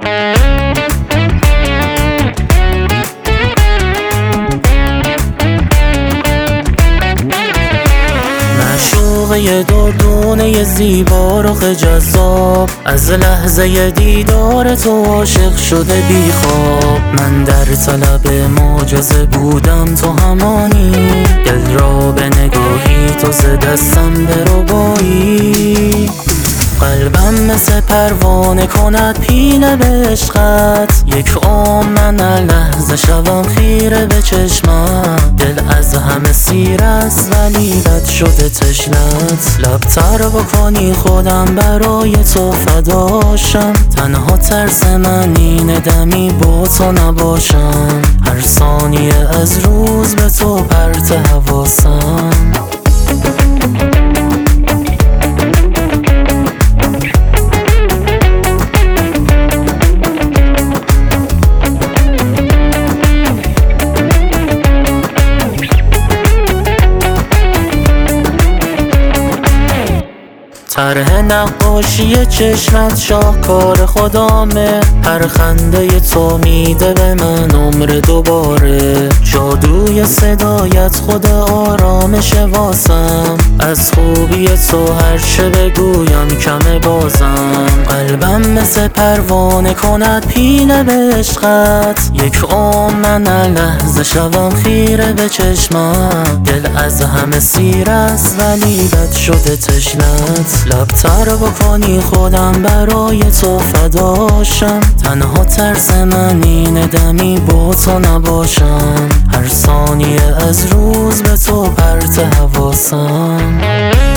یه دردونه زیبا رخ جذاب، از لحظه دیدار تو عاشق شده بی خواب. من در طلب معجزه بودم، تو همانی، دل را به نگاهی تو ز دستم بربایی. قلبم مثل پروانه کند پینه به عشقت، یک عمر من لحظه شوم خیره به چشمت. دل از همه سیر است ولی بد شده تشنت، لبتر بکنی خودم برای تو فداشم. تنها ترس من اینه دمی با تو نباشم، هر ثانیه از روز به تو پرت حواسم. طرح نقاشی چشمت شاهکار خدامه، هر خنده تو میده به من عمر دوباره. جادوی صدایت خود آرامش واسم، از خوبی تو هر چه بگویم کمه بازم. قلبم مثل پروانه کند پینه به عشقت، یک عمر من لحظه شوم خیره به چشمت. دل از همه سیر است ولی بد شده تشنت، لبتر بکنی خودم برای تو فداشم. تنها ترس من اینه دمی با تو نباشم، هر ثانیه از روز به تو پرت حواسم.